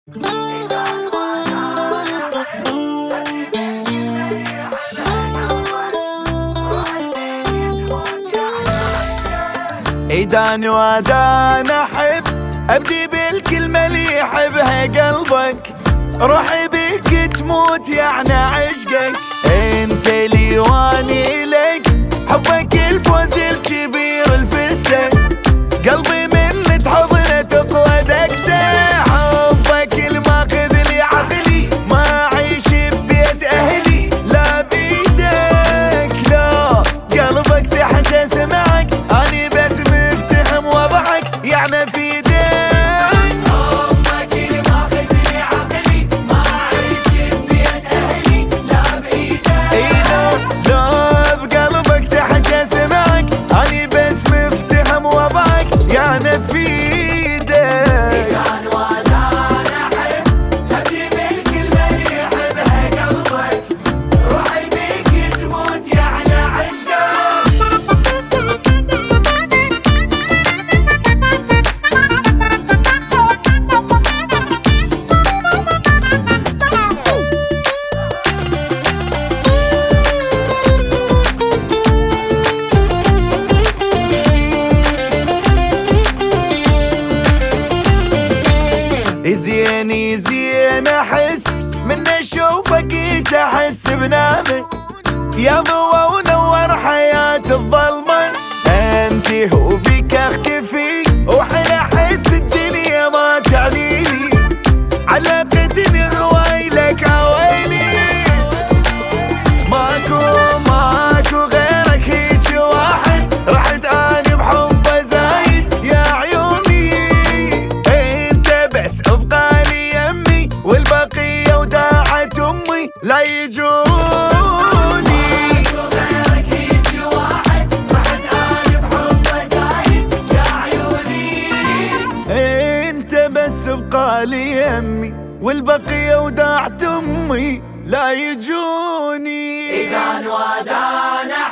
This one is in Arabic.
إيدان وادان أحب أبدي بالكلمة اللي يحبها قلبك، روحي بيك تموت يعني عشقك، انت لي واني لك، حبك الفوز الكبير الفستة، قلبي من تحضنه تقوى دقته، حبك الماخذ لي عقلي، ما أعيش ببيت أهلي لا بيدك، لا قلبك تحت سمعك، أني بس مفتهم وضحك يعني في ايدك. زين زين احس من اشوفك تحس بنامك، يا ضوى ونور حياة الظلمة، انت هو بك اختفي وحلا احس الدنيا ما تعليلي، علاقتني غوايلك عويلي، ماكو غيرك هيج واحد، رحت اني بحبه زايد يا عيوني، انت بس ابقى لي يمي والبقية وداعت امي لا يجوني، ماكو غيرك هيج واحد، رحت اني بحبه زايد يا عيوني، انت بس ابقى لي يمي والبقية وداعت امي لا يجوني. إيدان ودان